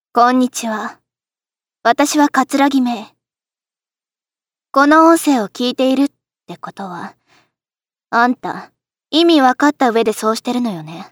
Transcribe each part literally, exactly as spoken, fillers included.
こんにちは。私は桂木芽。この音声を聞いているってことは、あんた、意味わかった上でそうしてるのよね。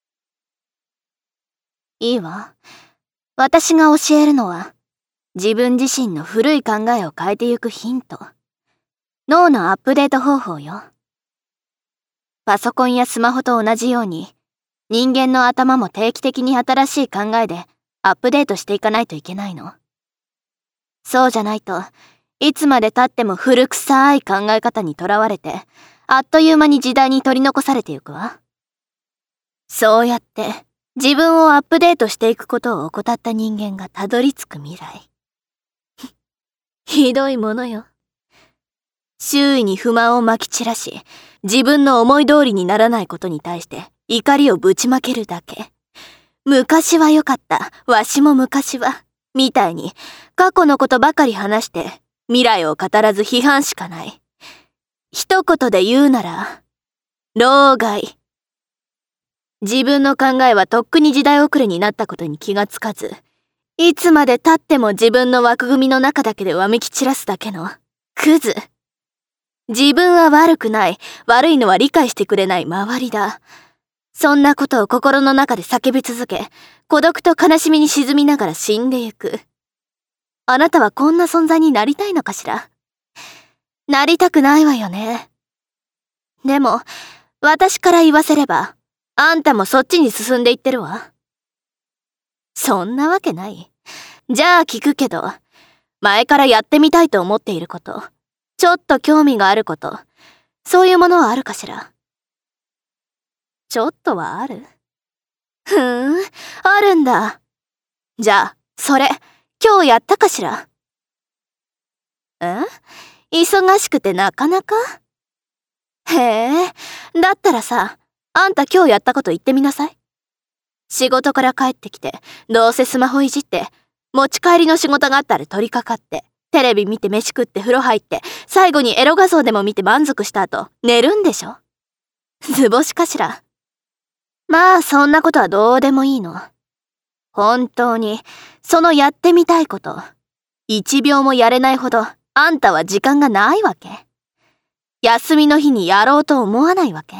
いいわ。私が教えるのは、自分自身の古い考えを変えてゆくヒント。脳のアップデート方法よ。パソコンやスマホと同じように、人間の頭も定期的に新しい考えでアップデートしていかないといけないの。そうじゃないと、いつまで経っても古臭い考え方にとらわれて、あっという間に時代に取り残されてゆくわ。そうやって自分をアップデートしていくことを怠った人間がたどり着く未来。ひどいものよ。周囲に不満をまき散らし、自分の思い通りにならないことに対して怒りをぶちまけるだけ。昔は良かった、わしも昔は、みたいに過去のことばかり話して未来を語らず批判しかない。一言で言うなら、老害。自分の考えはとっくに時代遅れになったことに気がつかず、いつまで経っても自分の枠組みの中だけでわめき散らすだけのクズ。自分は悪くない、悪いのは理解してくれない周りだ。そんなことを心の中で叫び続け、孤独と悲しみに沈みながら死んでゆく。あなたはこんな存在になりたいのかしら？なりたくないわよね。でも、私から言わせれば、あんたもそっちに進んでいってるわ。そんなわけない。じゃあ聞くけど、前からやってみたいと思っていること、ちょっと興味があること、そういうものはあるかしら？ちょっとはある？ふーん、あるんだ。じゃあ、それ、今日やったかしら？え？忙しくてなかなか？へえ、だったらさ、あんた今日やったこと言ってみなさい。仕事から帰ってきて、どうせスマホいじって、持ち帰りの仕事があったら取り掛かって、テレビ見て飯食って風呂入って、最後にエロ画像でも見て満足した後、寝るんでしょ？図星かしら？まあそんなことはどうでもいいの。本当に、そのやってみたいこと、一秒もやれないほど、あんたは時間がないわけ？休みの日にやろうと思わないわけ？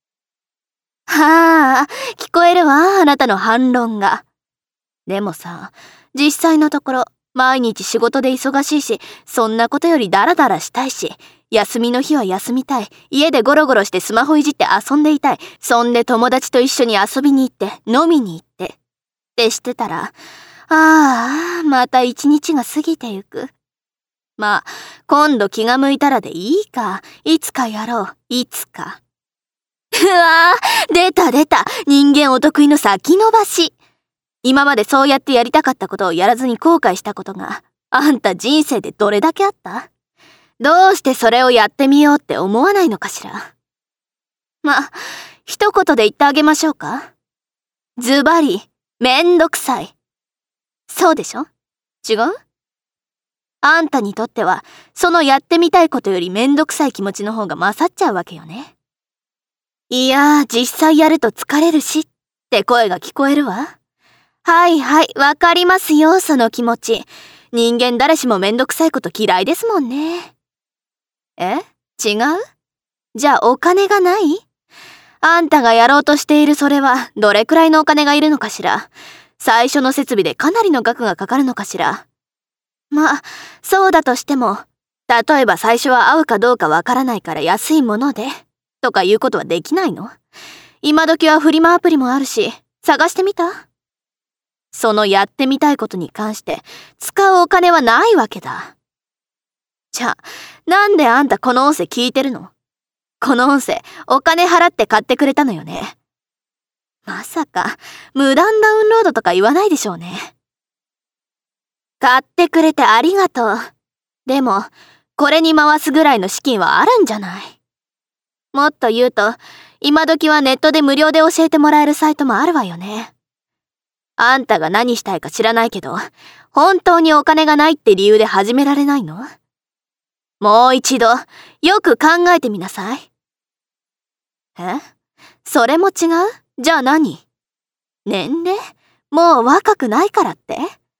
はあ、聞こえるわ、あなたの反論が。でもさ、実際のところ、毎日仕事で忙しいし、そんなことよりダラダラしたいし、休みの日は休みたい、家でゴロゴロしてスマホいじって遊んでいたい、そんで友達と一緒に遊びに行って、飲みに行って、ってしてたら、ああ、また一日が過ぎてゆく。まあ、今度気が向いたらでいいか、いつかやろう、いつか。うわー、出た出た、人間お得意の先延ばし。今までそうやってやりたかったことをやらずに後悔したことが、あんた人生でどれだけあった？どうしてそれをやってみようって思わないのかしら？ま、一言で言ってあげましょうか？ズバリ、めんどくさい。そうでしょ？違う？あんたにとっては、そのやってみたいことよりめんどくさい気持ちの方が勝っちゃうわけよね。いやー、実際やると疲れるし、って声が聞こえるわ。はいはい、わかりますよ、その気持ち。人間誰しもめんどくさいこと嫌いですもんね。え？違う？じゃあお金がない？あんたがやろうとしているそれは、どれくらいのお金がいるのかしら？最初の設備でかなりの額がかかるのかしら？まあ、そうだとしても、例えば最初は合うかどうかわからないから安いもので、とかいうことはできないの？今時はフリマアプリもあるし、探してみた？そのやってみたいことに関して、使うお金はないわけだ。じゃあ、なんであんたこの音声聞いてるの？この音声、お金払って買ってくれたのよね。まさか、無断ダウンロードとか言わないでしょうね。買ってくれてありがとう。でも、これに回すぐらいの資金はあるんじゃない。もっと言うと、今時はネットで無料で教えてもらえるサイトもあるわよね。あんたが何したいか知らないけど、本当にお金がないって理由で始められないの？もう一度、よく考えてみなさい。え？それも違う？じゃあ何？年齢？もう若くないからって？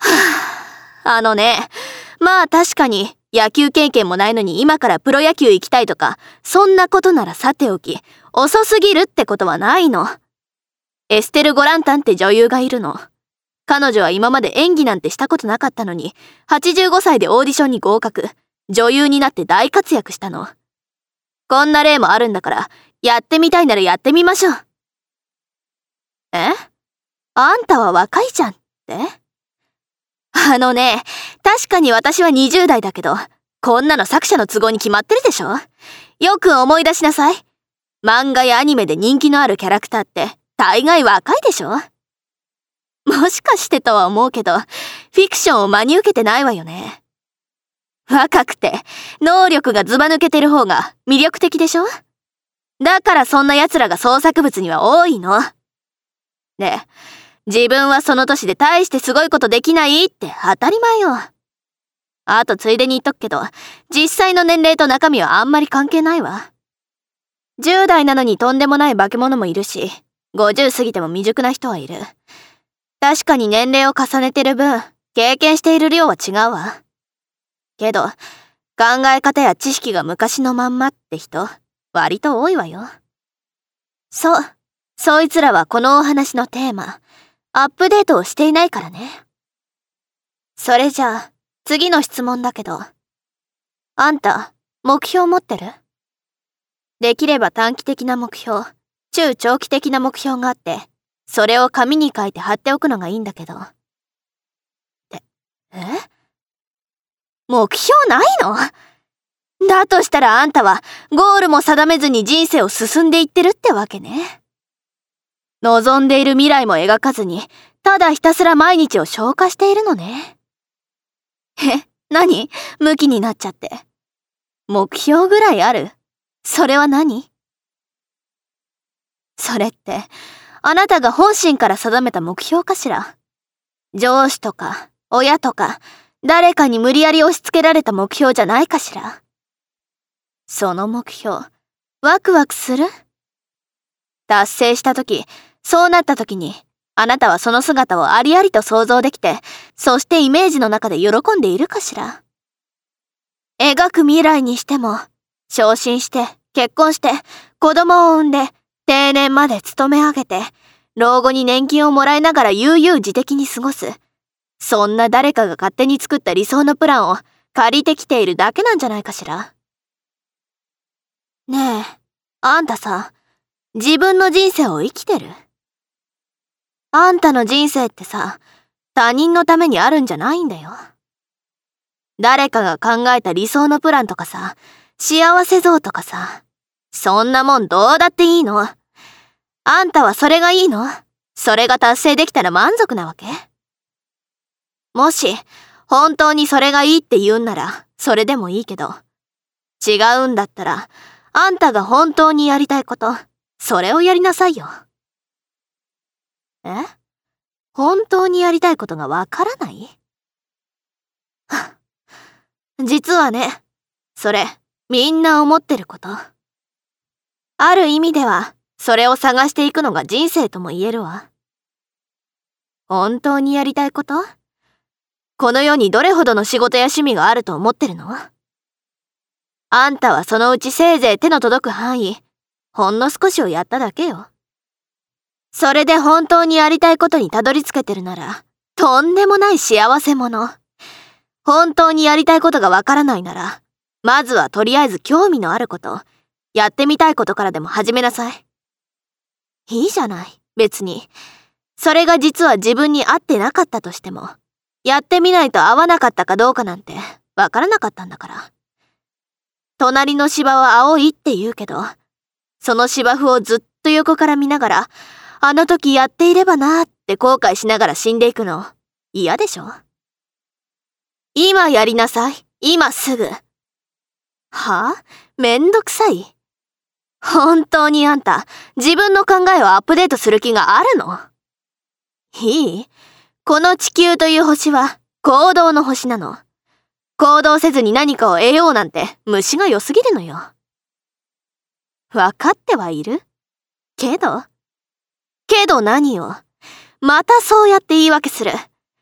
あのね、まあ確かに野球経験もないのに今からプロ野球行きたいとか、そんなことならさておき、遅すぎるってことはないの。エステル・ゴランタンって女優がいるの。彼女は今まで演技なんてしたことなかったのに、はちじゅうごさいでオーディションに合格、女優になって大活躍したの。こんな例もあるんだから、やってみたいならやってみましょう。え？あんたは若いじゃんって？あのね、確かに私はにじゅうだいだけど、こんなの作者の都合に決まってるでしょ？よく思い出しなさい。漫画やアニメで人気のあるキャラクターって大概若いでしょ？もしかしてとは思うけど、フィクションを真に受けてないわよね。若くて能力がずば抜けてる方が魅力的でしょ？だからそんな奴らが創作物には多いの。で、自分はその年で大してすごいことできないって当たり前よ。あとついでに言っとくけど、実際の年齢と中身はあんまり関係ないわ。じゅうだいなのにとんでもない化け物もいるし、ごじゅう過ぎても未熟な人はいる。確かに年齢を重ねてる分、経験している量は違うわ。けど、考え方や知識が昔のまんまって人、割と多いわよ。そう、そいつらはこのお話のテーマ、アップデートをしていないからね。それじゃあ、次の質問だけど、あんた、目標持ってる？できれば短期的な目標、中長期的な目標があって、それを紙に書いて貼っておくのがいいんだけど。って、え？目標ないの？だとしたらあんたはゴールも定めずに人生を進んでいってるってわけね。望んでいる未来も描かずに、ただひたすら毎日を消化しているのね。え、何？ムキになっちゃって。目標ぐらいある？それは何？それって、あなたが本心から定めた目標かしら？上司とか、親とか、誰かに無理やり押し付けられた目標じゃないかしら？その目標、ワクワクする？達成したとき、そうなったときに、あなたはその姿をありありと想像できて、そしてイメージの中で喜んでいるかしら？描く未来にしても、昇進して、結婚して、子供を産んで、定年まで勤め上げて、老後に年金をもらいながら悠々自適に過ごす。そんな誰かが勝手に作った理想のプランを借りてきているだけなんじゃないかしら？ねえ、あんたさ、自分の人生を生きてる？あんたの人生ってさ、他人のためにあるんじゃないんだよ。誰かが考えた理想のプランとかさ、幸せ像とかさ、そんなもんどうだっていいの？あんたはそれがいいの？それが達成できたら満足なわけ？もし、本当にそれがいいって言うんなら、それでもいいけど、違うんだったら、あんたが本当にやりたいこと、それをやりなさいよ。え？本当にやりたいことがわからない？実はね、それ、みんな思ってること。ある意味では、それを探していくのが人生とも言えるわ。本当にやりたいこと？この世にどれほどの仕事や趣味があると思ってるの？あんたはそのうちせいぜい手の届く範囲、ほんの少しをやっただけよ。それで本当にやりたいことにたどり着けてるなら、とんでもない幸せ者。本当にやりたいことがわからないなら、まずはとりあえず興味のあること、やってみたいことからでも始めなさい。いいじゃない、別に。それが実は自分に合ってなかったとしても、やってみないと合わなかったかどうかなんてわからなかったんだから。隣の芝は青いって言うけど、その芝生をずっと横から見ながら、あの時やっていればなーって後悔しながら死んでいくの、嫌でしょ？今やりなさい、今すぐ。はあ？めんどくさい？本当にあんた、自分の考えをアップデートする気があるの？いい？この地球という星は行動の星なの。行動せずに何かを得ようなんて虫が良すぎるのよ。わかってはいる？けど？けど何よ。またそうやって言い訳する。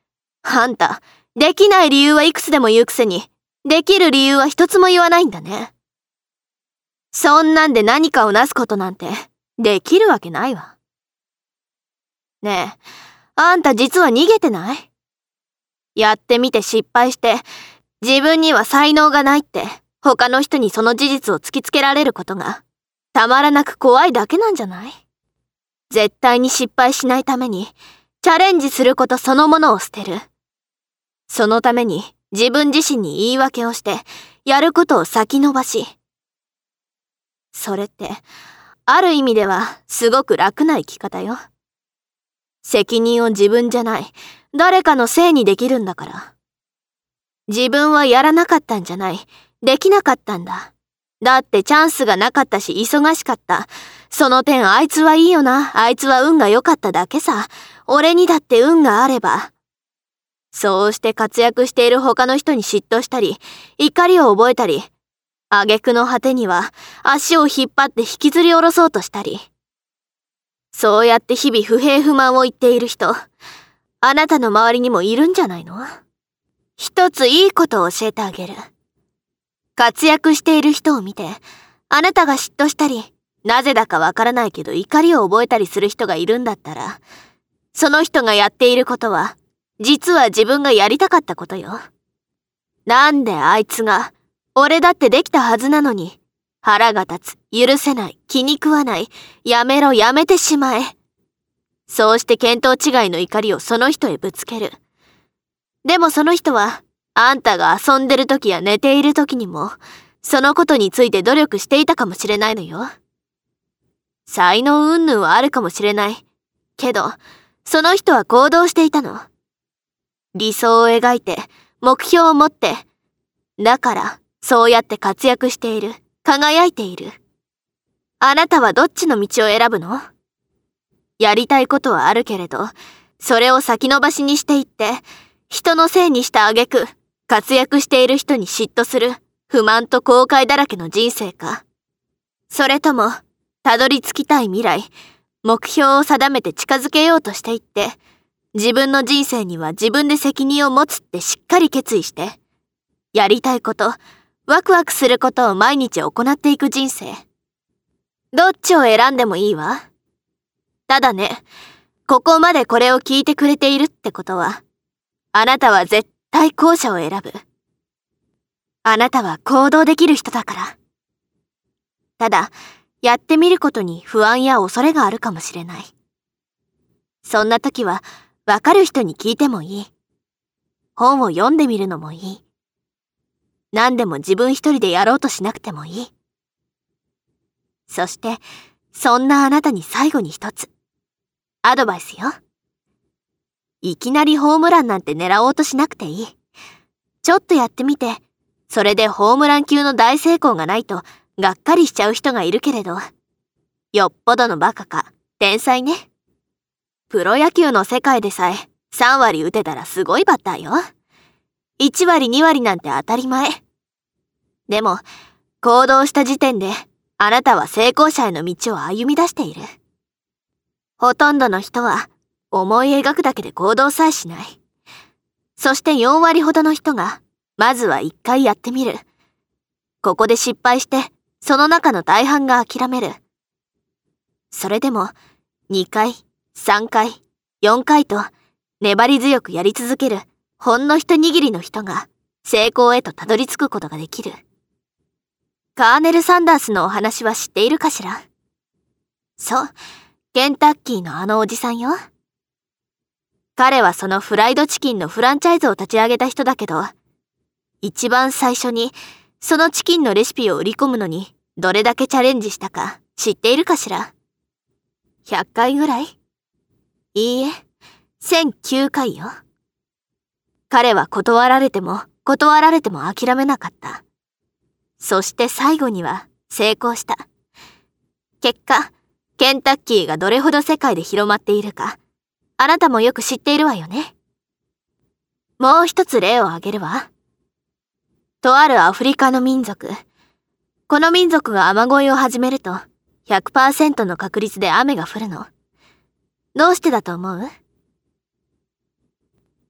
あんた、できない理由はいくつでも言うくせに、できる理由は一つも言わないんだね。そんなんで何かをなすことなんて、できるわけないわ。ねえ、あんた実は逃げてない？やってみて失敗して、自分には才能がないって、他の人にその事実を突きつけられることが、たまらなく怖いだけなんじゃない？絶対に失敗しないために、チャレンジすることそのものを捨てる。そのために自分自身に言い訳をして、やることを先延ばし。それって、ある意味ではすごく楽な生き方よ。責任を自分じゃない、誰かのせいにできるんだから。自分はやらなかったんじゃない、できなかったんだ。だってチャンスがなかったし忙しかった。その点あいつはいいよな、あいつは運が良かっただけさ。俺にだって運があれば。そうして活躍している他の人に嫉妬したり、怒りを覚えたり、挙句の果てには足を引っ張って引きずり下ろそうとしたり。そうやって日々不平不満を言っている人、あなたの周りにもいるんじゃないの？一ついいことを教えてあげる。活躍している人を見て、あなたが嫉妬したり、なぜだかわからないけど怒りを覚えたりする人がいるんだったら、その人がやっていることは、実は自分がやりたかったことよ。なんであいつが、俺だってできたはずなのに、腹が立つ、許せない、気に食わない、やめろやめてしまえ。そうして見当違いの怒りをその人へぶつける。でもその人は、あんたが遊んでる時や寝ている時にも、そのことについて努力していたかもしれないのよ。才能云々はあるかもしれない。けど、その人は行動していたの。理想を描いて、目標を持って。だから、そうやって活躍している。輝いている。あなたはどっちの道を選ぶの？やりたいことはあるけれど、それを先延ばしにしていって、人のせいにした挙句、活躍している人に嫉妬する、不満と後悔だらけの人生か。それとも、たどり着きたい未来、目標を定めて近づけようとしていって、自分の人生には自分で責任を持つってしっかり決意して、やりたいこと、ワクワクすることを毎日行っていく人生。どっちを選んでもいいわ。ただね、ここまでこれを聞いてくれているってことは、あなたは絶対後者を選ぶ。あなたは行動できる人だから。ただ、やってみることに不安や恐れがあるかもしれない。そんな時は、わかる人に聞いてもいい。本を読んでみるのもいい。何でも自分一人でやろうとしなくてもいい。そして、そんなあなたに最後に一つ。アドバイスよ。いきなりホームランなんて狙おうとしなくていい。ちょっとやってみて、それでホームラン級の大成功がないと、がっかりしちゃう人がいるけれど、よっぽどのバカか、天才ね。プロ野球の世界でさえ、さんわり打てたらすごいバッターよ。いちわりにわりなんて当たり前。でも、行動した時点で、あなたは成功者への道を歩み出している。ほとんどの人は、思い描くだけで行動さえしない。そしてよんわりほどの人が、まずはいっかいやってみる。ここで失敗して、その中の大半が諦める。それでも、にかい、さんかい、よんかいと、粘り強くやり続ける、ほんの一握りの人が、成功へとたどり着くことができる。カーネル・サンダースのお話は知っているかしら？そう、ケンタッキーのあのおじさんよ。彼はそのフライドチキンのフランチャイズを立ち上げた人だけど、一番最初にそのチキンのレシピを売り込むのにどれだけチャレンジしたか知っているかしら？ひゃっかいぐらい？いいえ、せんきゅうかいよ。彼は断られても断られても諦めなかった。そして最後には成功した。結果、ケンタッキーがどれほど世界で広まっているか、あなたもよく知っているわよね。もう一つ例を挙げるわ。とあるアフリカの民族。この民族が雨乞いを始めると、ひゃくパーセント の確率で雨が降るの。どうしてだと思う？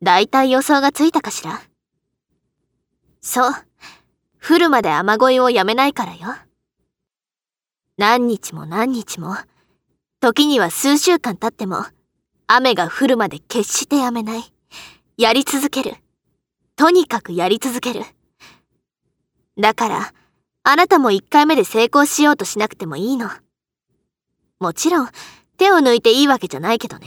だいたい予想がついたかしら。そう、降るまで雨乞いをやめないからよ。何日も何日も、時には数週間経っても、雨が降るまで決してやめない。やり続ける。とにかくやり続ける。だから、あなたも一回目で成功しようとしなくてもいいの。もちろん、手を抜いていいわけじゃないけどね。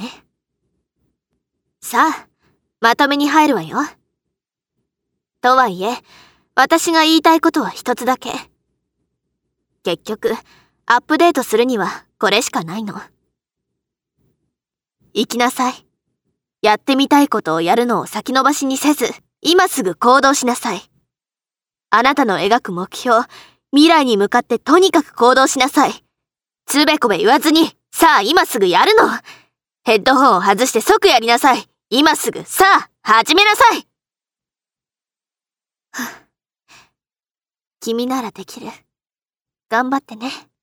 さあ、まとめに入るわよ。とはいえ、私が言いたいことは一つだけ。結局、アップデートするにはこれしかないの。行きなさい。やってみたいことをやるのを先延ばしにせず、今すぐ行動しなさい。あなたの描く目標、未来に向かってとにかく行動しなさい。つべこべ言わずに、さあ今すぐやるの。ヘッドホンを外して即やりなさい。今すぐ、さあ、始めなさい。君ならできる。頑張ってね。